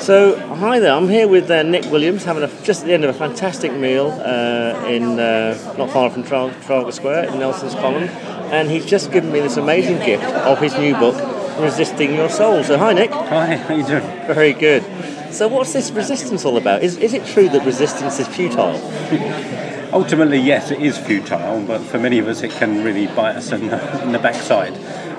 So, hi there, I'm here with Nick Williams, having just at the end of a fantastic meal in not far from Trafalgar Square in Nelson's Column, and he's just given me this amazing gift of his new book, Resisting Your Soul. So, hi Nick. Hi, how you doing? Very good. So, what's this resistance all about? Is it true that resistance is futile? Ultimately, yes, it is futile, but for many of us it can really bite us in the backside.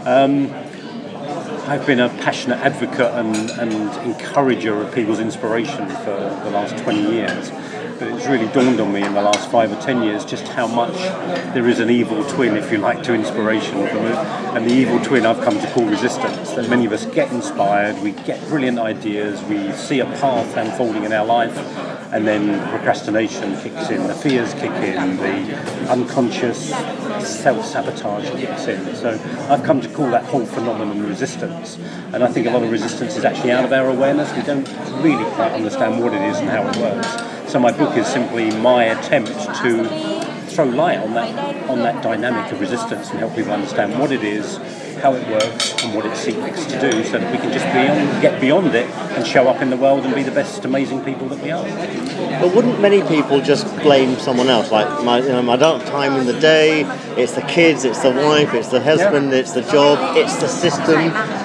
I've been a passionate advocate and encourager of people's inspiration for the last 20 years. But it's really dawned on me in the last 5 or 10 years just how much there is an evil twin, if you like, to inspiration. And the evil twin I've come to call resistance. That many of us get inspired, we get brilliant ideas, we see a path unfolding in our life, and then procrastination kicks in, the fears kick in, the unconscious self-sabotage kicks in. So I've come to call that whole phenomenon resistance. And I think a lot of resistance is actually out of our awareness. We don't really quite understand what it is and how it works. So my book is simply my attempt to throw light on that dynamic of resistance and help people understand what it is, how it works, and what it seeks to do, so that we can just get beyond it and show up in the world and be the best amazing people that we are. But wouldn't many people just blame someone else? Like, I don't have time in the day, it's the kids, it's the wife, it's the husband, It's the job, it's the system,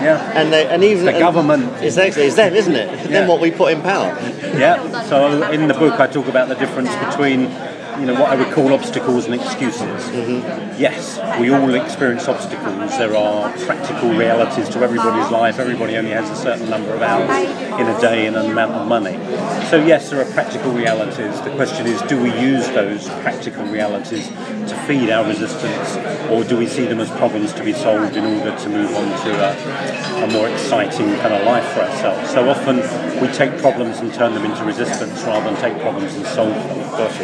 and even the government. It's them, isn't it? It's them what we put in power. Yeah. So in the book I talk about the difference between what I would call obstacles and excuses. Mm-hmm. Yes, we all experience obstacles. There are practical realities to everybody's life. Everybody only has a certain number of hours in a day and an amount of money. So yes, there are practical realities. The question is, do we use those practical realities to feed our resistance, or do we see them as problems to be solved in order to move on to a more exciting kind of life for ourselves? So often we take problems and turn them into resistance rather than take problems and solve them.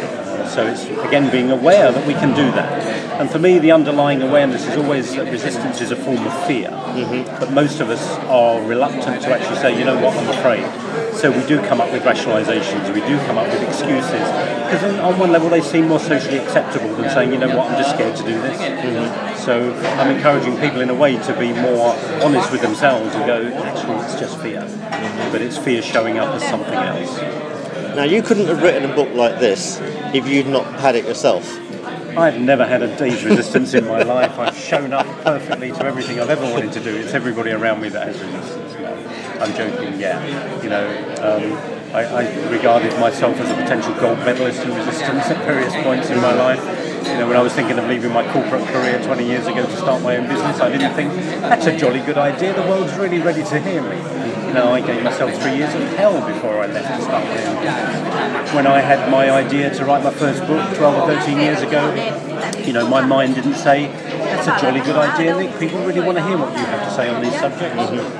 So it's, again, being aware that we can do that. And for me, the underlying awareness is always that resistance is a form of fear. Mm-hmm. But most of us are reluctant to actually say, you know what, I'm afraid. So we do come up with rationalisations, we do come up with excuses. Because on one level, they seem more socially acceptable than saying, you know what, I'm just scared to do this. Mm-hmm. So I'm encouraging people in a way to be more honest with themselves and go, actually, it's just fear. Mm-hmm. But it's fear showing up as something else. Now, you couldn't have written a book like this if you'd not had it yourself. I've never had a day's resistance in my life. I've shown up perfectly to everything I've ever wanted to do. It's everybody around me that has resistance. No, I'm joking, I regarded myself as a potential gold medalist in resistance at various points in my life. When I was thinking of leaving my corporate career 20 years ago to start my own business, I didn't think, that's a jolly good idea, the world's really ready to hear me. I gave myself 3 years of hell before I left to start my own business. When I had my idea to write my first book 12 or 13 years ago, my mind didn't say, that's a jolly good idea, Nick. People really want to hear what you have to say on these subjects.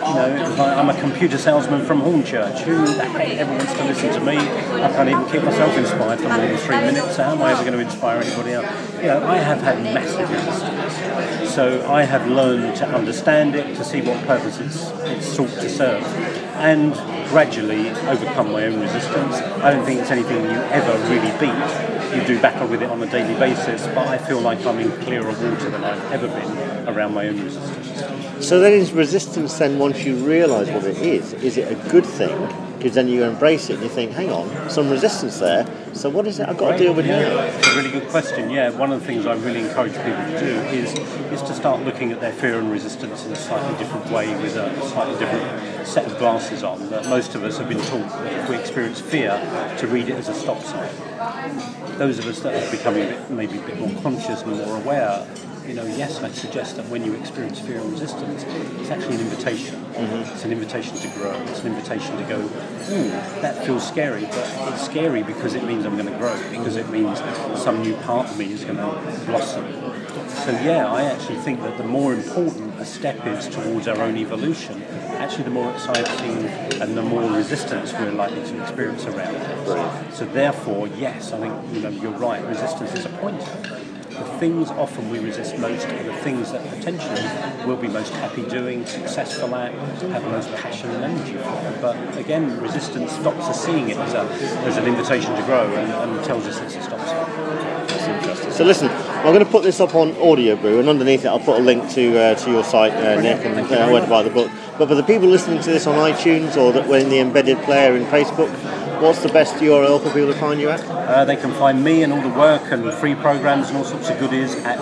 I'm a computer salesman from Hornchurch. Who the heck ever wants to listen to me? I can't even keep myself inspired for more than 3 minutes. So how am I ever going to inspire anybody else? I have had massive resistance. So I have learned to understand it, to see what purpose it's sought to serve, and gradually overcome my own resistance. I don't think it's anything you ever really beat. You do battle with it on a daily basis, but I feel like I'm in clearer water than I've ever been around my own resistance. So then is resistance then, once you realise what it is it a good thing? Because then you embrace it and you think, hang on, some resistance there, so what is it I've got to deal with now? It's a really good question, One of the things I really encourage people to do is to start looking at their fear and resistance in a slightly different way, with a slightly different set of glasses on. That most of us have been taught that if we experience fear, to read it as a stop sign. Those of us that are becoming maybe a bit more conscious and more aware, yes, I'd suggest that when you experience fear and resistance, it's actually an invitation. Mm-hmm. It's an invitation to grow. It's an invitation to go, that feels scary, but it's scary because it means I'm going to grow, because it means some new part of me is going to blossom. So I actually think that the more important a step is towards our own evolution, actually the more exciting and the more resistance we're likely to experience around it. Right. So therefore, yes, I think you're right, resistance is a pointer. The things often we resist most are the things that potentially we'll be most happy doing, successful at, have the most passion and energy for. But again, resistance stops us seeing it as an invitation to grow and tells us it's a stop sign. That's interesting. So listen, I'm going to put this up on Audio Brew, and underneath it I'll put a link to your site, Nick, and where to buy the book. But for the people listening to this on iTunes or that were in the embedded player in Facebook, what's the best URL for people to find you at? They can find me and all the work and free programs and all sorts of goodies at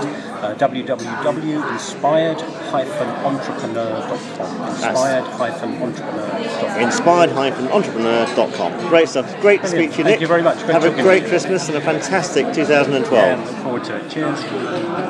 www.inspired-entrepreneur.com. Inspired-entrepreneur.com. Great stuff. Great to speak to you, Nick. Thank you very much. Have a great Christmas and a fantastic 2012. Yeah, look forward to it. Cheers.